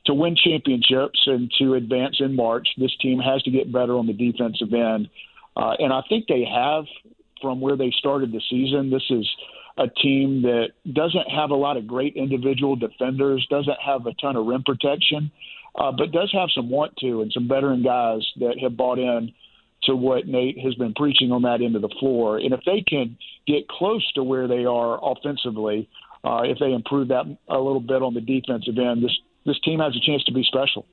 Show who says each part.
Speaker 1: to win championships and to advance in March, this team has to get better on the defensive end. And I think they have from where they started the season. This is a team that doesn't have a lot of great individual defenders, doesn't have a ton of rim protection, but does have some want to and some veteran guys that have bought in to what Nate has been preaching on that end of the floor. And if they can get close to where they are offensively, if they improve that a little bit on the defensive end, this team has a chance to be special.